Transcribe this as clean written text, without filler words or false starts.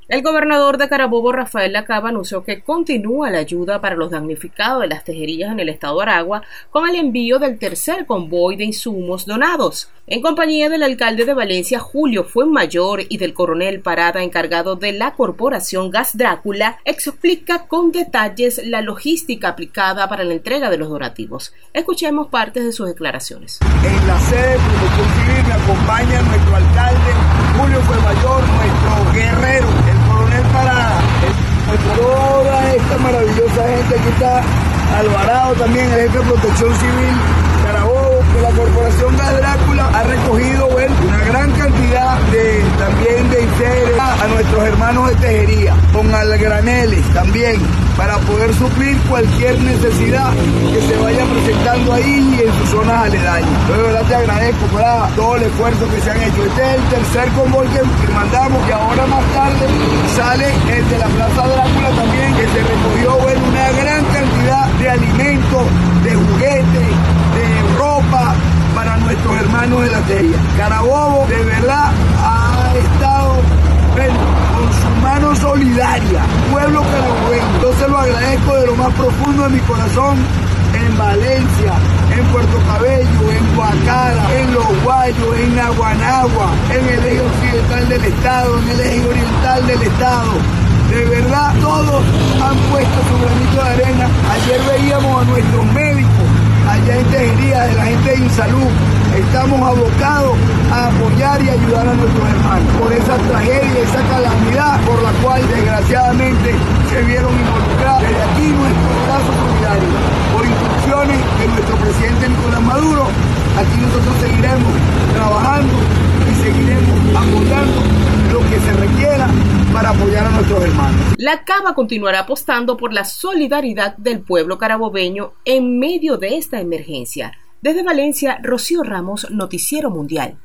El gobernador de Carabobo, Rafael Lacaba, anunció que continúa la ayuda para los damnificados de las tejerías en el estado Aragua con el envío del tercer convoy de insumos donados. En compañía del alcalde de Valencia, Julio Fuenmayor, y del coronel Parada, encargado de la corporación Gas Drácula, explica con detalles la logística aplicada para la entrega de los donativos. Escuchemos partes de sus declaraciones. En la sede de Protección Civil me acompaña nuestro alcalde, Julio Fuenmayor, nuestro guerrero, el coronel Parada, toda esta maravillosa gente. Aquí está Alvarado también, el jefe de Protección Civil Carabobo, que la corporación Gas Drácula ha recogido una gran cantidad también de enseres a nuestros hermanos de tejería, con algraneles también, para poder suplir cualquier necesidad que se vaya presentando ahí y en sus zonas aledañas. Yo de verdad te agradezco por todo el esfuerzo que se han hecho. Este es el tercer convoy que mandamos, y ahora más tarde sale el de la Plaza Drácula también, que se recogió una gran cantidad de alimentos, de juguetes, de ropa para nuestros hermanos de la tejería. Carabobo de verdad ha estado con su mano solidaria, pueblo carabobeño. Yo se lo agradezco de lo más profundo de mi corazón, en Valencia, en Puerto Cabello, en Guacara, en Los Guayos, en Naguanagua, en el eje occidental del estado, en el eje oriental del estado. De verdad, todos han puesto su granito de arena. Ayer veíamos a nuestros médicos allá en tejería, de la gente de Insalud. Estamos abocados a apoyar y ayudar a nuestros hermanos por esa tragedia, esa calamidad por la cual desgraciadamente se vieron involucrados. Desde aquí nuestro brazo solidario, por instrucciones de nuestro presidente Nicolás Maduro, aquí nosotros seguiremos trabajando y seguiremos apoyando lo que se requiera para apoyar a nuestros hermanos. Lacaba continuará apostando por la solidaridad del pueblo carabobeño en medio de esta emergencia. Desde Valencia, Rocío Ramos, Noticiero Mundial.